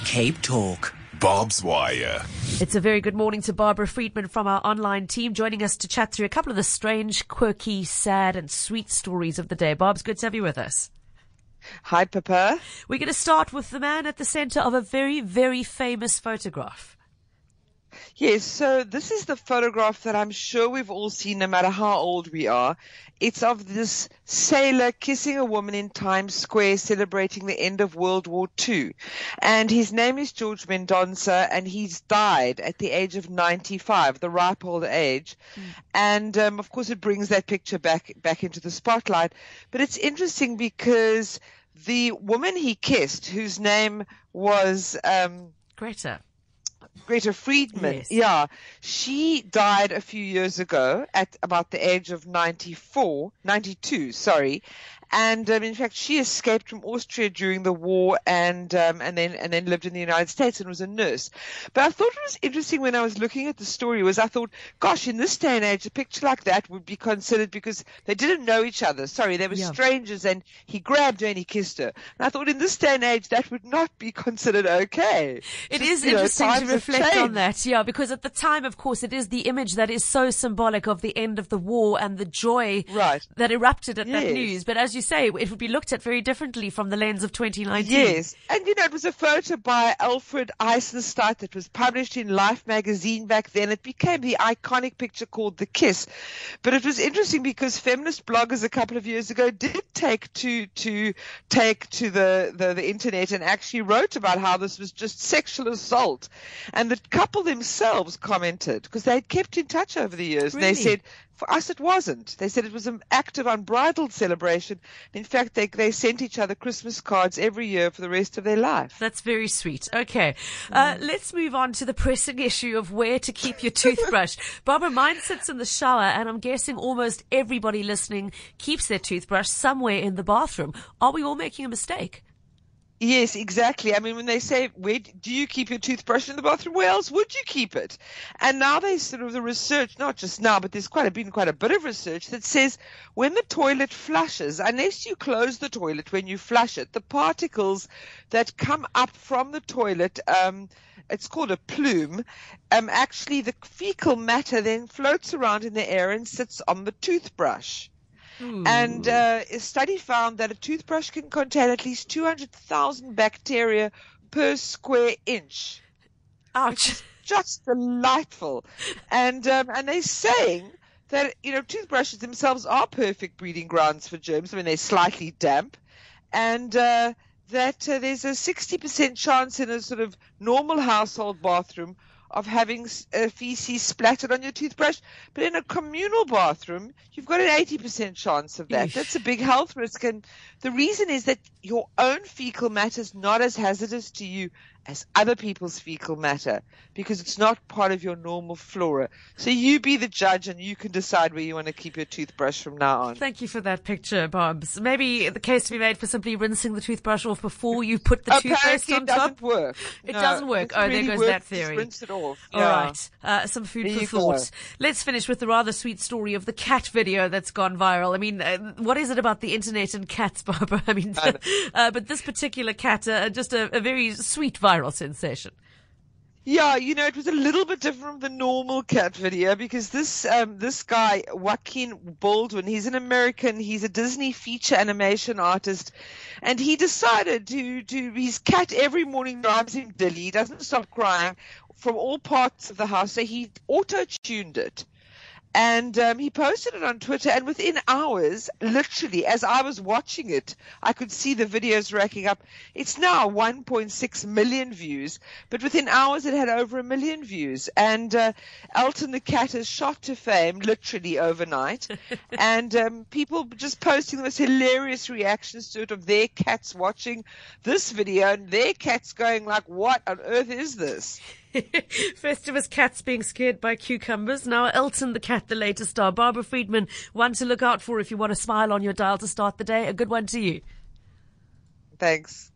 Cape Talk. Barb's Wire. It's a very good morning to Barbara Friedman from our online team, joining us to chat through a couple of the strange, quirky, sad and sweet stories of the day. Barb's, good to have you with us. Hi, Papa. We're going to start with the man at the center of a very, very famous photograph. Yes, so this is the photograph that I'm sure we've all seen no matter how old we are. It's of this sailor kissing a woman in Times Square celebrating the end of World War II. And his name is George Mendonça, and he's died at the age of 95, the ripe old age. And, of course, it brings that picture back into the spotlight. But it's interesting because the woman he kissed, whose name was Greta Friedman, yes. Yeah, she died a few years ago at about the age of 92, and in fact she escaped from Austria during the war and then lived in the United States and was a nurse. But I thought it was interesting when I was looking at the story I thought, gosh, in this day and age, a picture like that would be considered because they didn't know each other. They were strangers, and he grabbed her and he kissed her. And I thought in this day and age that would not be considered okay. It is interesting to reflect on that, because at the time, of course, it is the image that is so symbolic of the end of the war and the joy that erupted at that news. But as you say, it would be looked at very differently from the lens of 2019. Yes, and it was a photo by Alfred Eisenstadt that was published in Life magazine back then. It became the iconic picture called The Kiss. But it was interesting because feminist bloggers a couple of years ago did take to the internet and actually wrote about how this was just sexual assault. And the couple themselves commented, because they had kept in touch over the years. Really? And they said, for us it wasn't. They said it was an act of unbridled celebration. In fact, they sent each other Christmas cards every year for the rest of their life. That's very sweet. Okay. Let's move on to the pressing issue of where to keep your toothbrush. Barbara, mine sits in the shower, and I'm guessing almost everybody listening keeps their toothbrush somewhere in the bathroom. Are we all making a mistake? Yes, exactly. I mean, when they say, where do you keep your toothbrush in the bathroom? Where else would you keep it? And now there's sort of the research, not just now, but there's been quite a bit of research that says when the toilet flushes, unless you close the toilet when you flush it, the particles that come up from the toilet, it's called a plume, actually the fecal matter then floats around in the air and sits on the toothbrush. And a study found that a toothbrush can contain at least 200,000 bacteria per square inch. Ouch. Just delightful. And they're saying that, toothbrushes themselves are perfect breeding grounds for germs. I mean, they're slightly damp. And that there's a 60% chance in a sort of normal household bathroom of having feces splattered on your toothbrush, but in a communal bathroom, you've got an 80% chance of that. That's a big health risk, and the reason is that your own fecal matter is not as hazardous to you as other people's fecal matter because it's not part of your normal flora. So you be the judge, and you can decide where you want to keep your toothbrush from now on. Thank you for that picture, Barbs. Maybe the case to be made for simply rinsing the toothbrush off before you put the toothpaste on top. It doesn't work. It doesn't work. Oh, really there goes that theory. Just rinse it off. All right. Some food for thought. Let's finish with the rather sweet story of the cat video that's gone viral. I mean, what is it about the internet and cats, Barbara? I mean, but this particular cat, just a very sweet viral sensation. Yeah, it was a little bit different from the normal cat video because this guy, Joaquin Baldwin, he's an American, he's a Disney feature animation artist, and he decided his cat every morning drives him dilly, he doesn't stop crying from all parts of the house, so he auto-tuned it. And he posted it on Twitter, and within hours, literally, as I was watching it, I could see the videos racking up. It's now 1.6 million views, but within hours it had over 1 million views. And Elton the cat has shot to fame, literally overnight. And people just posting the most hilarious reactions to it of their cats watching this video, and their cats going like, what on earth is this? Festivus cats being scared by cucumbers. Now Elton the cat, the latest star. Barbara Friedman, one to look out for if you want to smile on your dial to start the day. A good one to you. Thanks.